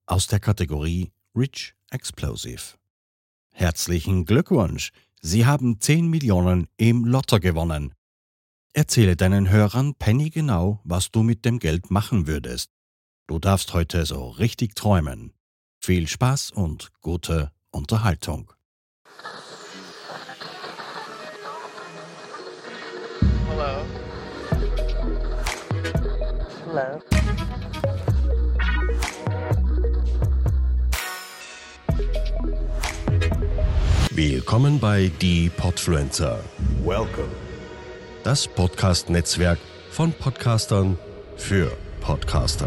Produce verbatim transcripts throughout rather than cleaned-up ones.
aus der Kategorie Rich Explosive. Herzlichen Glückwunsch! Sie haben zehn Millionen im Lotto gewonnen. Erzähle deinen Hörern pennygenau, was du mit dem Geld machen würdest. Du darfst heute so richtig träumen. Viel Spaß und gute Unterhaltung. Hello. Hello. Willkommen bei Die Podfluencer. Welcome. Das Podcast-Netzwerk von Podcastern für Podcaster.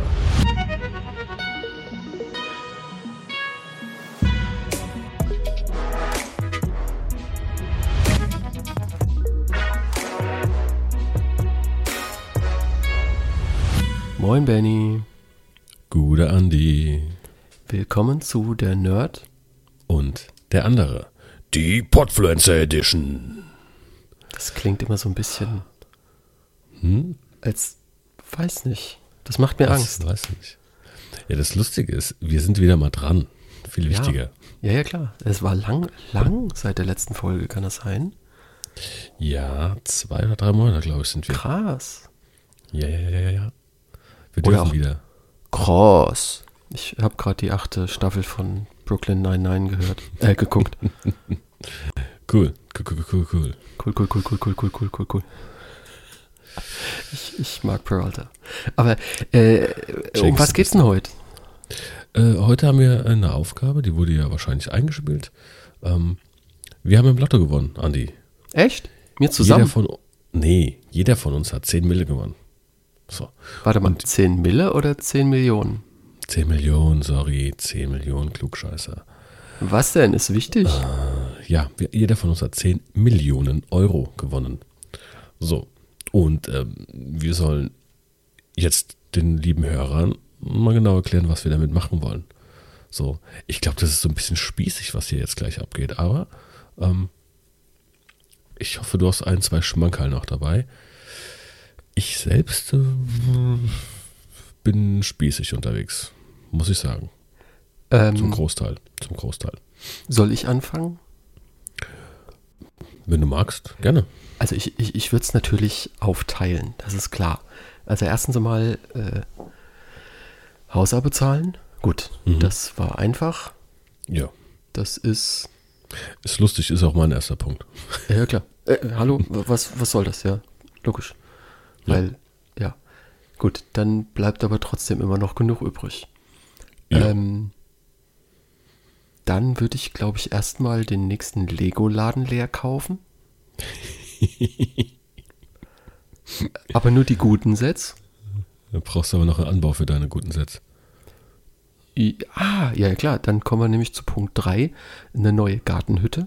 Moin Benny. Gute Andi. Willkommen zu der Nerd. Und der andere. Die Podfluencer Edition. Das klingt immer so ein bisschen Hm? als, weiß nicht, das macht mir Das Angst. weiß ich nicht. Ja, das Lustige ist, wir sind wieder mal dran. Viel wichtiger. Ja, ja klar. Es war lang, lang seit der letzten Folge, kann das sein? Ja, zwei oder drei Monate, glaube ich, sind wir. Krass. Ja, ja, ja, ja, ja. Wir Oder dürfen auch- wieder. Krass. Ich habe gerade die achte Staffel von Brooklyn Nine-Nine gehört, äh, geguckt. Cool, cool, cool, cool, cool. Cool, cool, cool, cool, cool, cool, cool, cool, cool. Ich, ich mag Peralta. Aber, äh, um James was geht's denn heute? Äh, heute haben wir eine Aufgabe, die wurde ja wahrscheinlich eingespielt. Ähm, wir haben im Lotto gewonnen, Andi. Echt? Mir zusammen? Jeder von, nee, jeder von uns hat zehn Mille gewonnen. So, Warte mal, und- zehn Mille oder zehn Millionen? zehn Millionen, sorry, zehn Millionen, Klugscheißer. Was denn? Ist wichtig? Ja, wir, jeder von uns hat zehn Millionen Euro gewonnen. So, und ähm, wir sollen jetzt den lieben Hörern mal genau erklären, was wir damit machen wollen. So, ich glaube, das ist so ein bisschen spießig, was hier jetzt gleich abgeht, aber ähm, ich hoffe, du hast ein, zwei Schmankerl noch dabei. Ich selbst äh, bin spießig unterwegs, muss ich sagen. Zum Ähm, Großteil, zum Großteil. soll ich anfangen? Wenn du magst, gerne. Also ich, ich, ich würde es natürlich aufteilen, das ist klar. Also erstens einmal äh, Hausar bezahlen. Gut, Mhm. das war einfach. Ja, Das ist, ist lustig, ist auch mein erster Punkt. ja klar. Äh, hallo, was, was soll das? Ja, logisch. Ja. Weil, ja. Gut, dann bleibt aber trotzdem immer noch genug übrig. Ja. Ähm, dann würde ich, glaube ich, erstmal den nächsten Lego-Laden leer kaufen. Aber nur die guten Sets. Da brauchst du aber noch einen Anbau für deine guten Sets. I- Ah, ja, ja, klar. Dann kommen wir nämlich zu Punkt drei, eine neue Gartenhütte.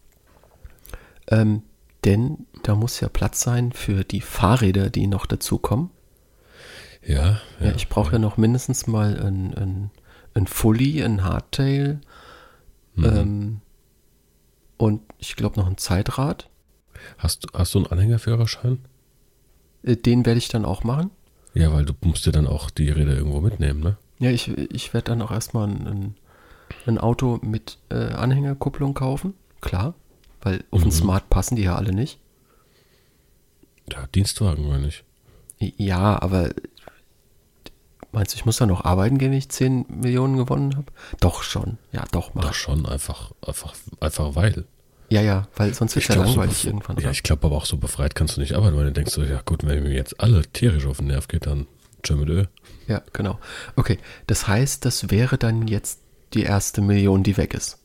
Ähm, denn da muss ja Platz sein für die Fahrräder, die noch dazukommen. Ja, Ja, ich brauche ja noch mindestens mal ein, ein, ein Fully, ein Hardtail Mhm. ähm, und ich glaube noch ein Zeitrad. Hast, du- hast du einen Anhängerführerschein? Äh, Den werde ich dann auch machen. Ja, weil du musst dir dann auch die Räder irgendwo mitnehmen, ne? Ja, ich, ich werde dann auch erstmal ein, ein, ein Auto mit äh, Anhängerkupplung kaufen. Klar, weil auf den Mhm. Smart passen die ja alle nicht. Ja, Dienstwagen, meine ich. Ja, aber meinst du, ich muss da noch arbeiten gehen, wenn ich zehn Millionen gewonnen habe? Doch schon. Ja, doch, mach Doch ich. schon, einfach, einfach, einfach weil. Ja, ja, weil sonst wird es ja glaub, so langweilig bef- irgendwann. Ja, Oder? ich glaube aber auch so befreit kannst du nicht arbeiten, weil du denkst so, ja gut, wenn mir jetzt alle tierisch auf den Nerv geht, dann tschö mit Ö. Ja, genau. Okay, das heißt, das wäre dann jetzt die erste Million, die weg ist.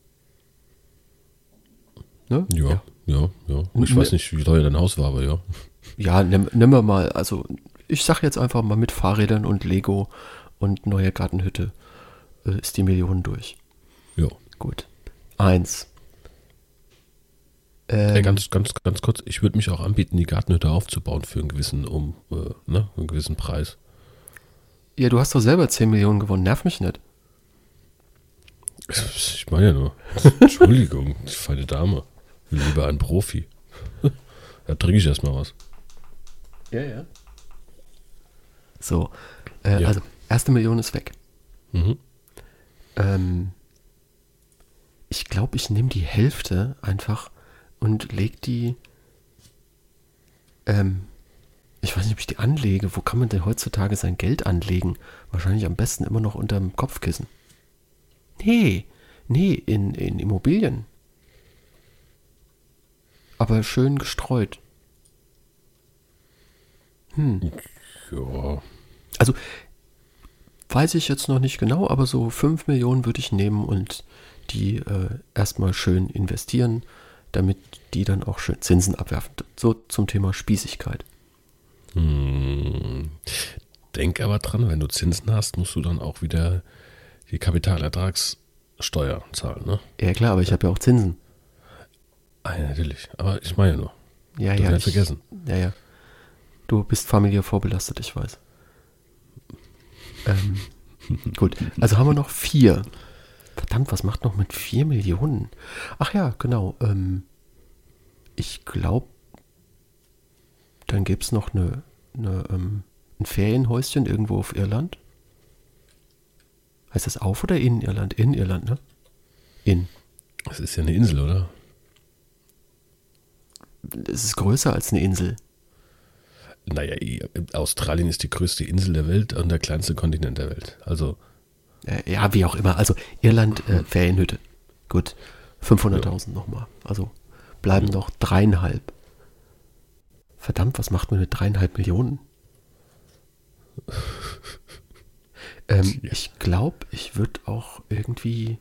Ne? Ja, ja, ja. Ich Ne- weiß nicht, wie teuer dein Haus war, aber ja. Ja, nimm, nimm wir mal, also ich sag jetzt einfach mal mit Fahrrädern und Lego und neuer Gartenhütte äh, ist die Million durch. Ja. Gut. Eins. Ähm, Ey, ganz, ganz, ganz kurz, ich würde mich auch anbieten, die Gartenhütte aufzubauen für einen gewissen, um, äh, ne, einen gewissen Preis. ja, du hast doch selber zehn Millionen gewonnen, nerv mich nicht. Ich meine ja nur, Entschuldigung, feine Dame, will lieber ein Profi. Da trinke ich erstmal was. Ja, ja. So, äh, Ja. also erste Million ist weg. Mhm. Ähm, ich glaube, ich nehme die Hälfte einfach und lege die, ähm, ich weiß nicht, ob ich die anlege. Wo kann man denn heutzutage sein Geld anlegen? Wahrscheinlich am besten immer noch unterm Kopfkissen. Nee, nee, in, in Immobilien. Aber schön gestreut. Hm. Ja. Also, weiß ich jetzt noch nicht genau, aber so fünf Millionen würde ich nehmen und die äh, erstmal schön investieren, damit die dann auch schön Zinsen abwerfen. So zum Thema Spießigkeit. Hm. Denk aber dran, wenn du Zinsen hast, musst du dann auch wieder die Kapitalertragssteuer zahlen, ne? Ja klar, aber ich habe ja auch Zinsen. Ah, ja, natürlich. Aber ich meine nur. Ja, Du ja. hast Ich, vergessen. ja, ja. Du bist familiär vorbelastet, ich weiß. Ähm, gut, also haben wir noch vier. Verdammt, was macht noch mit vier Millionen? Ach ja, genau. Ähm, ich glaube, dann gäbe es noch eine, eine, ähm, ein Ferienhäuschen irgendwo auf Irland. Heißt das auf oder in Irland? In Irland, ne? In. Das ist ja eine Insel, oder? Es ist größer als eine Insel. Naja, Australien ist die größte Insel der Welt und der kleinste Kontinent der Welt. Also. Äh, ja, wie auch immer. Also Irland, äh, Ferienhütte. Gut, fünfhunderttausend nochmal. Also bleiben noch dreieinhalb. Verdammt, was macht man mit dreieinhalb Millionen? ähm, Ja. Ich glaube, ich würde auch irgendwie...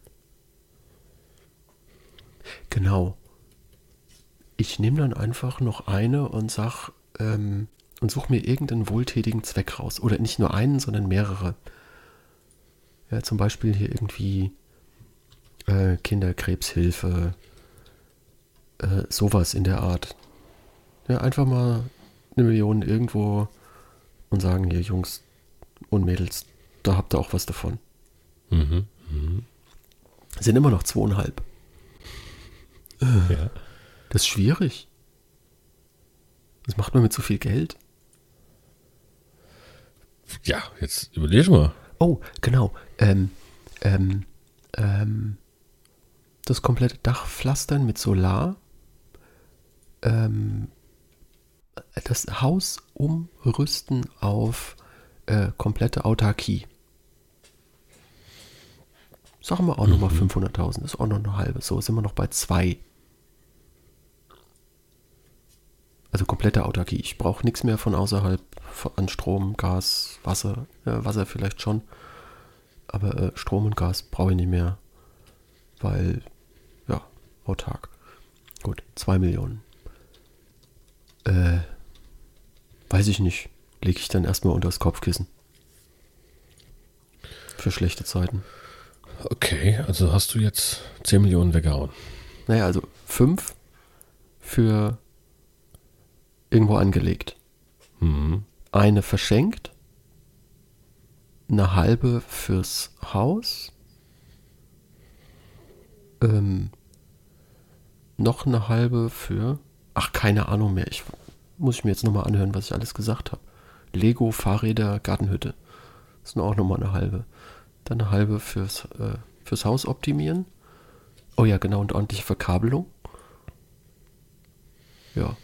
Genau. Ich nehme dann einfach noch eine und sag ähm, und suche mir irgendeinen wohltätigen Zweck raus. Oder nicht nur einen, sondern mehrere. Ja, zum Beispiel hier irgendwie äh, Kinderkrebshilfe, äh, sowas in der Art. Ja, einfach mal eine Million irgendwo und sagen, hier Jungs und Mädels, da habt ihr auch was davon. Mhm. Mhm. Sind immer noch zweieinhalb. Ja. Das ist schwierig. Was macht man mit so viel Geld? Ja, jetzt überleg mal. Oh, genau. Ähm, ähm, ähm, das komplette Dach pflastern mit Solar. Ähm, das Haus umrüsten auf äh, komplette Autarkie. Sagen wir auch Mhm. nochmal fünfhunderttausend. Das ist auch noch eine halbe. So sind wir noch bei zwei. Also komplette Autarkie. Ich brauche nichts mehr von außerhalb von- an Strom, Gas, Wasser. Äh, Wasser vielleicht schon. Aber äh, Strom und Gas brauche ich nicht mehr. Weil, ja, autark. Gut, zwei Millionen. Äh, weiß ich nicht. Lege ich dann erstmal unter das Kopfkissen. Für schlechte Zeiten. Okay, also hast du jetzt zehn Millionen weggehauen. Naja, also fünf für irgendwo angelegt. Mhm. Eine verschenkt. Eine halbe fürs Haus. Ähm, noch eine halbe für... Ach, keine Ahnung mehr. Ich muss ich mir jetzt nochmal anhören, was ich alles gesagt habe. Lego, Fahrräder, Gartenhütte. Das ist auch nochmal eine halbe. Dann eine halbe fürs, äh, fürs Haus optimieren. Oh ja, genau, und ordentliche Verkabelung. Ja.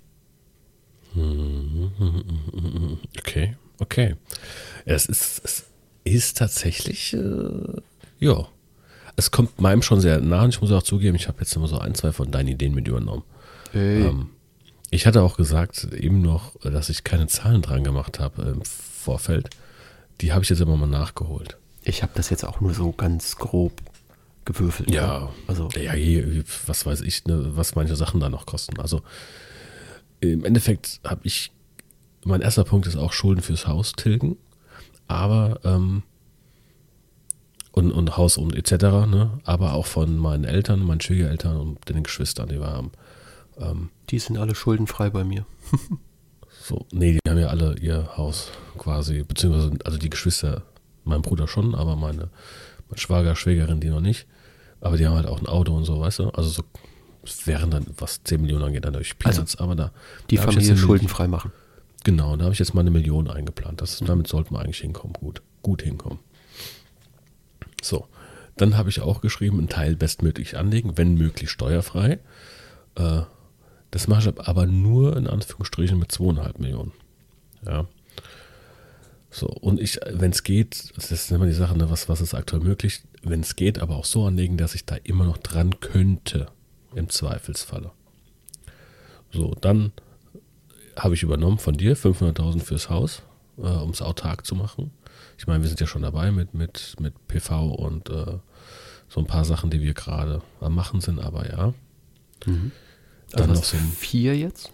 Okay, okay. Es ist, es ist tatsächlich, äh, ja, es kommt meinem schon sehr nah und ich muss auch zugeben, ich habe jetzt immer so ein, zwei von deinen Ideen mit übernommen. Hey. Ähm, ich hatte auch gesagt eben noch, dass ich keine Zahlen dran gemacht habe im Vorfeld. Die habe ich jetzt immer mal nachgeholt. Ich habe das jetzt auch nur so ganz grob gewürfelt. Ja, ne? Also, ja, hier, was weiß ich, ne, was manche Sachen da noch kosten. Also im Endeffekt habe ich, mein erster Punkt ist auch Schulden fürs Haus tilgen, aber ähm, und, und Haus und et cetera, ne, aber auch von meinen Eltern, meinen Schwiegereltern und den Geschwistern, die wir haben. Ähm, die sind alle schuldenfrei bei mir. so, nee, die haben ja alle ihr Haus quasi, beziehungsweise also die Geschwister, mein Bruder schon, aber meine, mein Schwager, Schwägerin, die noch nicht. Aber die haben halt auch ein Auto und so, weißt du? Also so es wären dann, was zehn Millionen angeht, dann durch Peanuts, Also, aber da Die da hab ich Familie jetzt eine schuldenfrei machen. Genau, da habe ich jetzt mal eine Million eingeplant. Das, damit sollten wir eigentlich hinkommen. Gut, gut hinkommen. So, dann habe ich auch geschrieben, einen Teil bestmöglich anlegen, wenn möglich steuerfrei. Äh, das mache ich aber nur in Anführungsstrichen mit zweieinhalb Millionen. Ja. So, und ich, wenn es geht, das ist immer die Sache, ne, was, was ist aktuell möglich, wenn es geht, aber auch so anlegen, dass ich da immer noch dran könnte, im Zweifelsfalle. So, dann habe ich übernommen von dir fünfhunderttausend fürs Haus, äh, um es autark zu machen. Ich meine, wir sind ja schon dabei mit, mit, mit P V und äh, so ein paar Sachen, die wir gerade am Machen sind, aber ja. Mhm. Dann Also noch so ein, vier jetzt?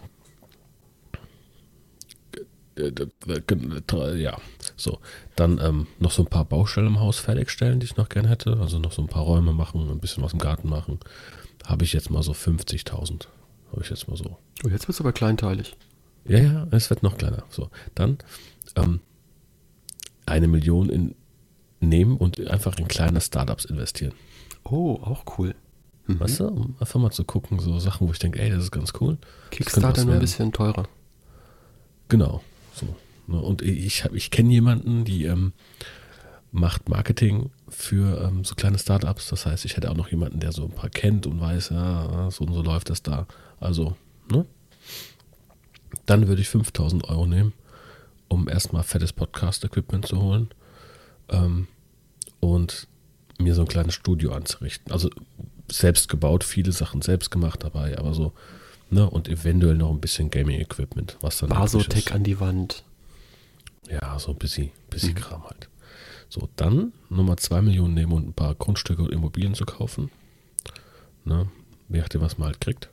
ja, so. Dann ähm, noch so ein paar Baustellen im Haus fertigstellen, die ich noch gerne hätte. Also noch so ein paar Räume machen, ein bisschen was im Garten machen. Habe ich jetzt mal so fünfzigtausend. Habe ich jetzt mal so. Oh, jetzt wird es aber kleinteilig. Ja, ja, es wird noch kleiner. So, dann ähm, eine Million in, nehmen und einfach in kleine Startups investieren. Oh, auch cool. Mhm. Weißt du, um einfach mal zu gucken, so Sachen, wo ich denke, ey, das ist ganz cool. Kickstarter nur ein bisschen teurer. Genau. So. Und ich habe, ich kenne jemanden, die ähm, macht Marketing für ähm, so kleine Startups. Das heißt, ich hätte auch noch jemanden, der so ein paar kennt und weiß, ja, so und so läuft das da. Also, ne? Dann würde ich fünftausend Euro nehmen, um erstmal fettes Podcast-Equipment zu holen ähm, und mir so ein kleines Studio anzurichten. Also selbst gebaut, viele Sachen selbst gemacht dabei, aber so, ne, und eventuell noch ein bisschen Gaming-Equipment, was dann Basotec an die Wand. Ja, so ein bisschen, bisschen Mhm. Kram halt. So, dann Nummer zwei Millionen nehmen und ein paar Grundstücke und Immobilien zu kaufen. Ne, je nachdem, was man halt kriegt.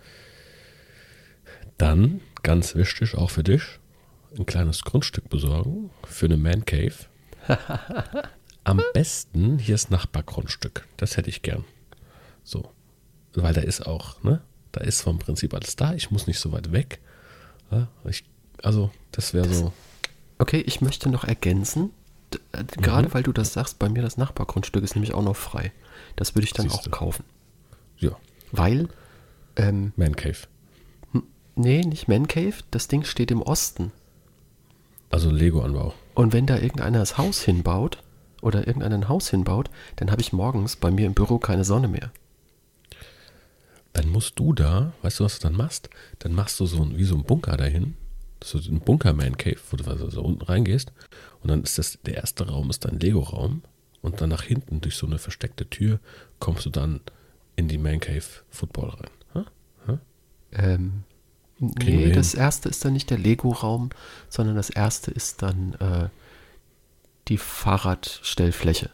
Dann, ganz wichtig, auch für dich, ein kleines Grundstück besorgen für eine Man Cave. Am besten hier das Nachbargrundstück. Das hätte ich gern. So. Weil da ist auch, ne? Da ist vom Prinzip alles da. Ich muss nicht so weit weg. Ja, ich, also, das wäre so. Okay, ich möchte noch ergänzen, d- äh, gerade weil du das sagst, bei mir das Nachbargrundstück ist nämlich auch noch frei. Das würde ich dann Siehste. auch kaufen. Ja, Weil, ähm, Man Cave. nee, nicht Man Cave, das Ding steht im Osten. Also Lego-Anbau. Und wenn da irgendeiner das Haus hinbaut oder irgendeiner ein Haus hinbaut, dann habe ich morgens bei mir im Büro keine Sonne mehr. Dann musst du da, weißt du, was du dann machst? Dann machst du so ein, wie so ein Bunker dahin. So ein Bunker-Man-Cave, wo du also so unten reingehst. Und dann ist das, der erste Raum ist dein Lego-Raum. Und dann nach hinten durch so eine versteckte Tür kommst du dann in die Man-Cave-Football rein. Ha? Ha? Ähm, Kriegen wir nee, hin. das erste ist dann nicht der Lego-Raum, sondern das erste ist dann äh, die Fahrradstellfläche.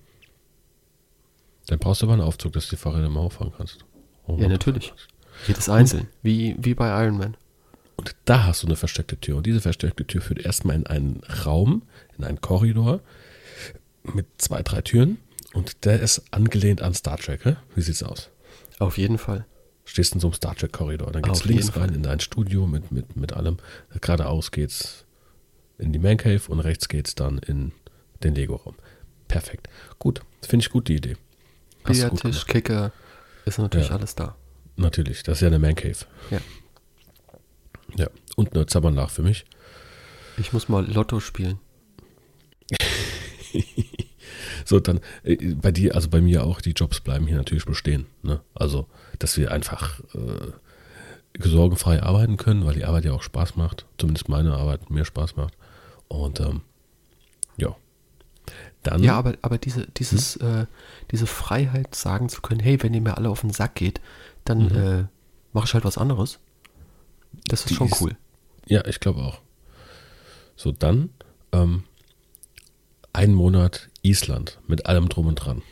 Dann brauchst du aber einen Aufzug, dass du die Fahrräder mal hochfahren kannst. Oh, Ja, natürlich. Jedes einzeln, wie, wie bei Iron Man. Und da hast du eine versteckte Tür. Und diese versteckte Tür führt erstmal in einen Raum, in einen Korridor mit zwei, drei Türen. Und der ist angelehnt an Star Trek. Hä? Wie sieht's aus? Auf jeden Fall. Stehst in so einem Star Trek-Korridor. Dann geht's Auf links jeden rein Fall. in dein Studio mit, mit, mit allem. Geradeaus geht's in die Man Cave und rechts geht's dann in den Lego-Raum. Perfekt. Gut. Finde ich gut, die Idee. Hast du gut Billardtisch, gemacht. Kicker, ist natürlich Ja. alles da. Natürlich. Das ist ja eine Man Cave. Ja. Ja. Und eine Zammernlach für mich. Ich muss mal Lotto spielen. So, dann äh, bei dir, also bei mir auch, die Jobs bleiben hier natürlich bestehen. Ne? Also, dass wir einfach äh, sorgenfrei arbeiten können, weil die Arbeit ja auch Spaß macht. Zumindest meine Arbeit mir Spaß macht. Und ähm, ja. Dann, Ja, aber, aber diese, dieses, äh, diese Freiheit sagen zu können, hey, wenn ihr mir alle auf den Sack geht, dann Mhm. äh, mache ich halt was anderes. Das ist Die schon ist- cool. ja, ich glaube auch. So, dann ähm, ein Monat Island mit allem drum und dran.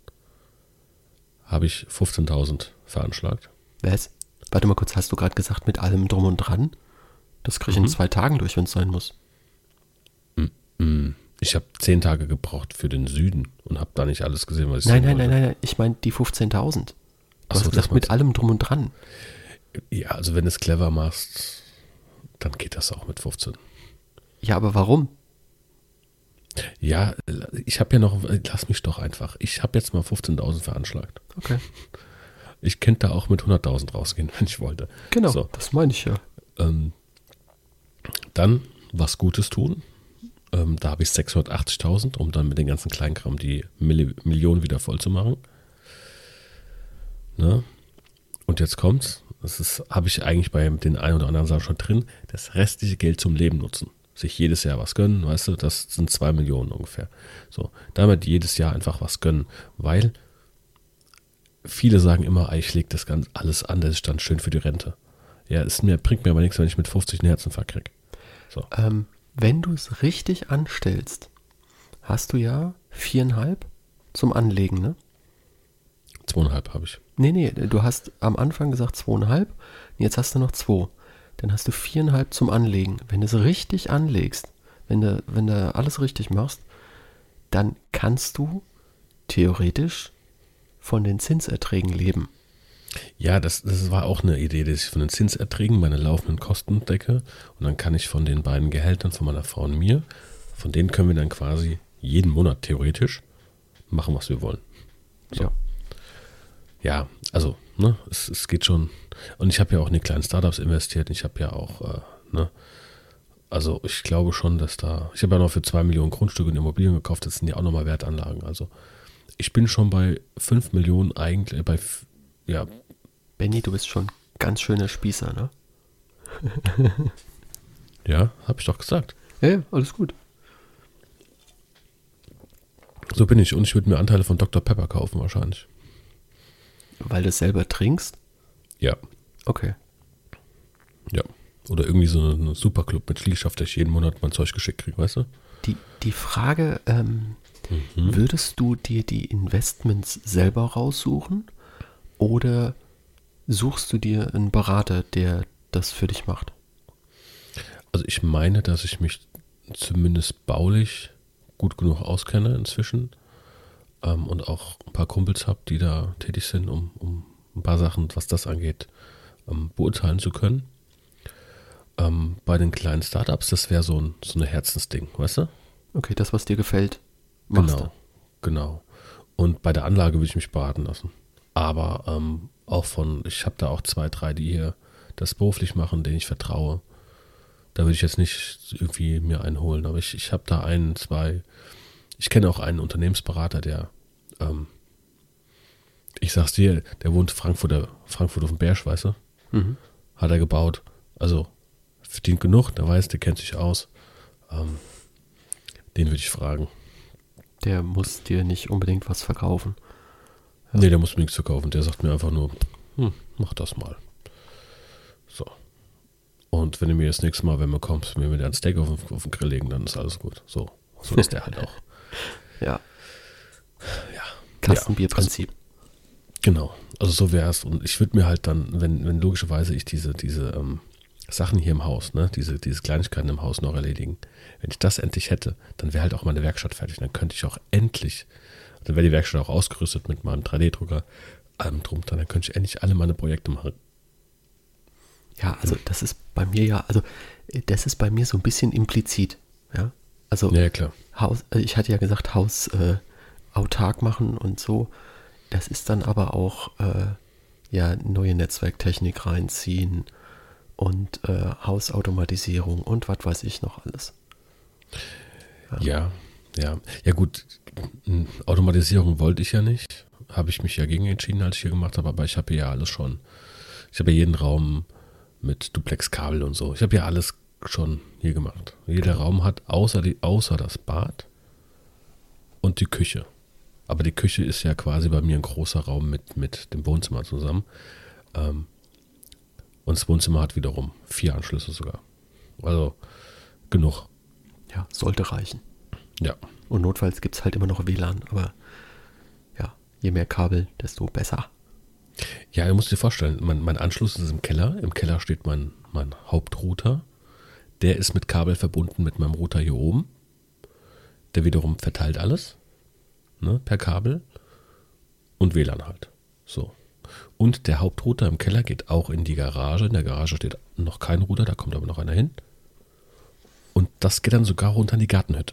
Habe ich fünfzehntausend veranschlagt. Was? Warte mal kurz, hast du gerade gesagt, mit allem drum und dran? Das kriege ich Mhm. in zwei Tagen durch, wenn es sein muss. Mm, Ich habe zehn Tage gebraucht für den Süden und habe da nicht alles gesehen, was ich Nein, sehen nein, nein, wollte. nein, nein, ich meine die fünfzehntausend. Du Ach hast so, das gesagt, meinst mit allem drum und dran. Ja, also wenn du es clever machst, dann geht das auch mit fünfzehn. Ja, aber warum? Ja, ich habe ja noch, lass mich doch einfach. Ich habe jetzt mal fünfzehntausend veranschlagt. Okay. Ich könnte da auch mit hunderttausend rausgehen, wenn ich wollte. Genau, So. das meine ich ja. Ähm, dann was Gutes tun. Ähm, da habe ich sechshundertachtzigtausend, um dann mit den ganzen Kleinkram die Milli- Million wieder voll zu machen. Ne? Und jetzt kommt's. Das ist, habe ich eigentlich bei den ein oder anderen Sachen schon drin. Das restliche Geld zum Leben nutzen. Sich jedes Jahr was gönnen, weißt du, das sind zwei Millionen ungefähr. So, damit jedes Jahr einfach was gönnen, weil viele sagen immer, ich lege das ganz alles an, das ist dann schön für die Rente. Ja, es mir, bringt mir aber nichts, wenn ich mit fünfzig einen Herzinfarkt kriege. So. Ähm, wenn du es richtig anstellst, hast du ja viereinhalb zum Anlegen, ne? Zweieinhalb habe ich. Nee, nee, du hast am Anfang gesagt zweieinhalb, jetzt hast du noch zwei. Dann hast du viereinhalb zum Anlegen. Wenn du es richtig anlegst, wenn du, wenn du alles richtig machst, dann kannst du theoretisch von den Zinserträgen leben. Ja, das, das war auch eine Idee, dass ich von den Zinserträgen meine laufenden Kosten decke und dann kann ich von den beiden Gehältern von meiner Frau und mir, von denen können wir dann quasi jeden Monat theoretisch machen, was wir wollen. So. Ja. Ja, also, ne, es, es geht schon. Und ich habe ja auch in die kleinen Startups investiert. Ich habe ja auch, äh, ne, also ich glaube schon, dass da, ich habe ja noch für zwei Millionen Grundstücke und Immobilien gekauft, das sind ja auch nochmal Wertanlagen. Also ich bin schon bei fünf Millionen eigentlich, bei, ja. Benni, du bist schon ganz schöner Spießer, ne? Ja, habe ich doch gesagt. Ja, ja, alles gut. So bin ich und ich würde mir Anteile von Doktor Pepper kaufen wahrscheinlich. Weil du es selber trinkst? Ja. Okay. Ja. Oder irgendwie so eine, eine Superclub mit Schließschaft, dass ich jeden Monat mein Zeug geschickt kriege, weißt du? Die, die Frage, ähm, Mhm. würdest du dir die Investments selber raussuchen oder suchst du dir einen Berater, der das für dich macht? Also ich meine, dass ich mich zumindest baulich gut genug auskenne inzwischen ähm, und auch ein paar Kumpels habe, die da tätig sind, um, um ein paar Sachen, was das angeht, ähm, beurteilen zu können. Ähm, bei den kleinen Startups, das wäre so ein so eine Herzensding, weißt du? Okay, das, was dir gefällt, machst Genau, genau. Und bei der Anlage würde ich mich beraten lassen. Aber ähm, auch von, ich habe da auch zwei, drei, die hier das beruflich machen, denen ich vertraue. Da würde ich jetzt nicht irgendwie mir einholen, aber ich, ich habe da einen, zwei, ich kenne auch einen Unternehmensberater, der, ähm, ich sag's dir, der wohnt Frankfurt, Frankfurt auf dem Berg, weißt du? du? Mhm. Hat er gebaut. Also verdient genug, der weiß, der kennt sich aus. Ähm, den würde ich fragen. Der muss dir nicht unbedingt was verkaufen. Ja. Nee, der muss mir nichts verkaufen. Der sagt mir einfach nur, hm, mach das mal. So. Und wenn du mir das nächste Mal, wenn du kommst, mir wieder ein Steak auf, den- auf den Grill legen, dann ist alles gut. So, so ist der halt auch. Ja, Ja. Kastenbierprinzip. Genau. Also so wäre es. Und ich würde mir halt dann, wenn, wenn logischerweise ich diese, diese ähm, Sachen hier im Haus, ne, diese, diese Kleinigkeiten im Haus noch erledigen, wenn ich das endlich hätte, dann wäre halt auch meine Werkstatt fertig. Dann könnte ich auch endlich, dann wäre die Werkstatt auch ausgerüstet mit meinem drei D-Drucker, allem drum, dann könnte ich endlich alle meine Projekte machen. Ja, also das ist bei mir ja, also äh, das ist bei mir so ein bisschen implizit. Ja, also Ja, klar. Haus, äh, ich hatte ja gesagt, Haus äh, autark machen und so. Das ist dann aber auch äh, ja neue Netzwerktechnik reinziehen und äh, Hausautomatisierung und was weiß ich noch alles. Ja, ja. Ja gut, m, Automatisierung wollte ich ja nicht. Habe ich mich ja gegen entschieden, als ich hier gemacht habe, aber ich habe ja alles schon. Ich habe ja jeden Raum mit Duplex-Kabel und so. Ich habe ja alles schon hier gemacht. Jeder Raum hat außer, die, außer das Bad und die Küche. Aber die Küche ist ja quasi bei mir ein großer Raum mit, mit dem Wohnzimmer zusammen. Ähm, und das Wohnzimmer hat wiederum vier Anschlüsse sogar. Also genug. Ja, sollte reichen. Ja. Und notfalls gibt es halt immer noch W L A N, aber ja, je mehr Kabel, desto besser. Ja, du musst dir vorstellen, mein, mein Anschluss ist im Keller. Im Keller steht mein, mein Hauptrouter. Der ist mit Kabel verbunden mit meinem Router hier oben. Der wiederum verteilt alles, ne, per Kabel und W L A N halt. So. Und der Hauptrouter im Keller geht auch in die Garage. In der Garage steht noch kein Router, da kommt aber noch einer hin. Und das geht dann sogar runter in die Gartenhütte.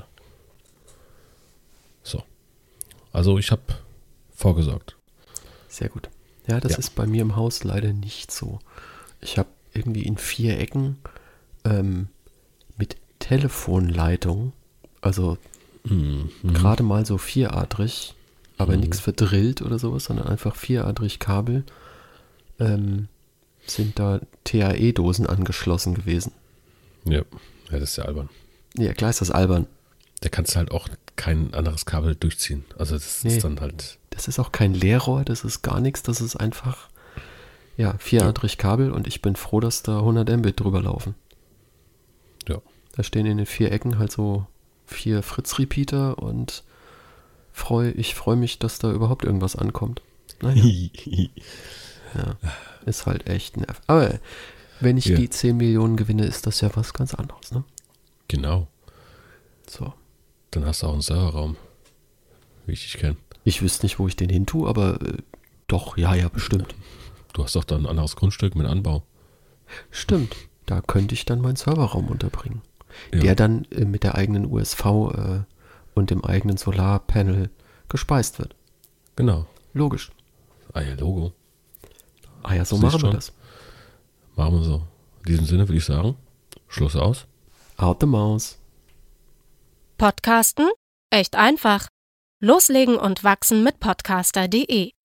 So. Also ich habe vorgesorgt. Sehr gut. Ja, das Ja. ist bei mir im Haus leider nicht so. Ich habe irgendwie in vier Ecken ähm, mit Telefonleitung Also Mhm. gerade mal so vieradrig, aber Mhm. nichts verdrillt oder sowas, sondern einfach vieradrig Kabel, ähm, sind da T A E-Dosen angeschlossen gewesen. Ja. ja, das ist ja albern. Ja, klar ist das albern. Da kannst du halt auch kein anderes Kabel durchziehen. Also das Nee. ist dann halt, Das ist auch kein Leerrohr, das ist gar nichts, das ist einfach, ja, vieradrig Kabel und ich bin froh, dass da hundert Mbit drüber laufen. ja. Da stehen in den vier Ecken halt so vier Fritz-Repeater und freu, ich freue mich, dass da überhaupt irgendwas ankommt. Naja, ja, ist halt echt nervig. Aber wenn ich Ja. die zehn Millionen gewinne, ist das ja was ganz anderes, ne? Genau. So. Dann hast du auch einen Serverraum, wie ich dich kenne. Ich wüsste nicht, wo ich den hin tue, aber äh, doch, ja, ja, bestimmt. Du hast doch dann ein anderes Grundstück mit Anbau. Stimmt. Da könnte ich dann meinen Serverraum unterbringen. Ja. Der dann äh, mit der eigenen U S V äh, und dem eigenen Solarpanel gespeist wird. Genau. Logisch. Ah ja, Logo. Ah ja, so Siehst machen wir schon. das. Machen wir so. In diesem Sinne würde ich sagen, Schluss aus. Out the Maus. Podcasten? Echt einfach. Loslegen und wachsen mit podcaster punkt de